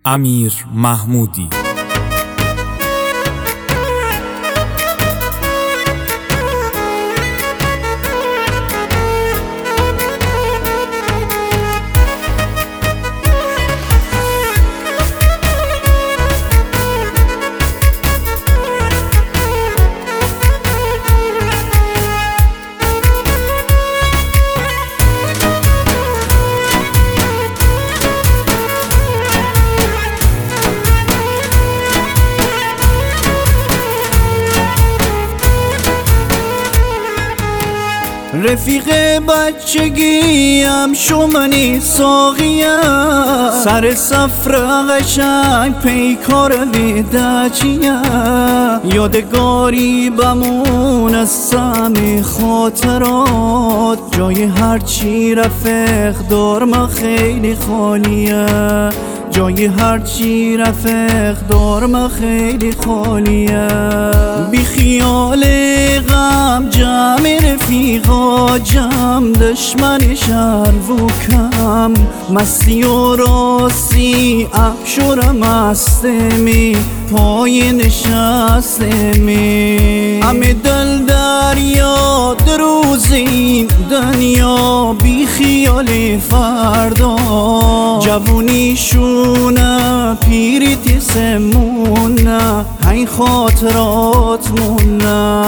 امیر محمودی. رفیق بچگیم شمنی ساقیم، سر سفر قشنگ پیکار وداعیم، یادگاری بمون از سمی خاطرات، جای هرچی رفیق دارم خیلی خالیه، جای هرچی رفیق دارم خیلی خالیه. بی خیال غم جمع رفیقا، جمع دشمن شر و کم، مستی و راستی افشور مستمی، پای نشستمی، همه دل دریا دروزی دنیا، بی خیال فردا، جوونیشونه پیری تیسمونه، هی خاطرات مونه.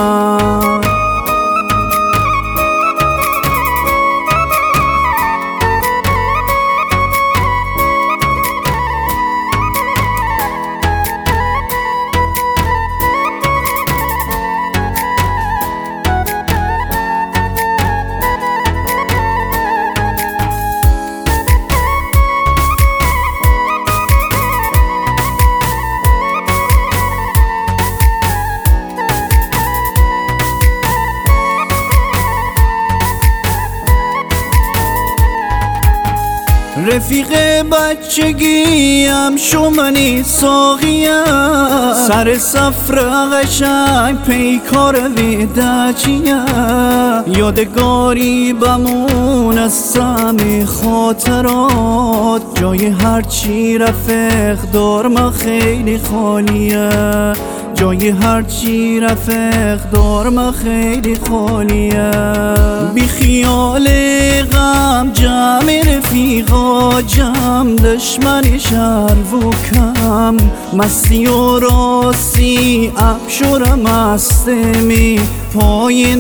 رفیق بچگیم شمنی ساقیم، سر سفر قشنگ پیکار وداعیم، یادگاری بمون از سمی خاطرات، جای هرچی رفیق دارم خیلی خالیه، جای هرچی رفیق دارم خیلی خالیه. بی خیال غم جمع رفیقا، جمع دشمن شر و کم، مستی و راستی افشور مستمی، پای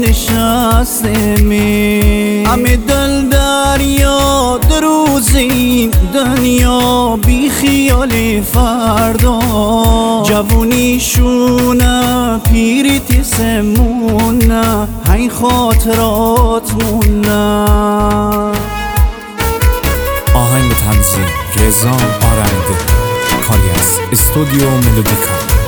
نشستمی، همه دل دریا دروزی دنیا، بی خیال فردا، جوونیشونه پیری تیسمونه، هی خاطرات مونه. آهنگ تنظیم رضا آرنده، کاری از استودیو ملودیکا.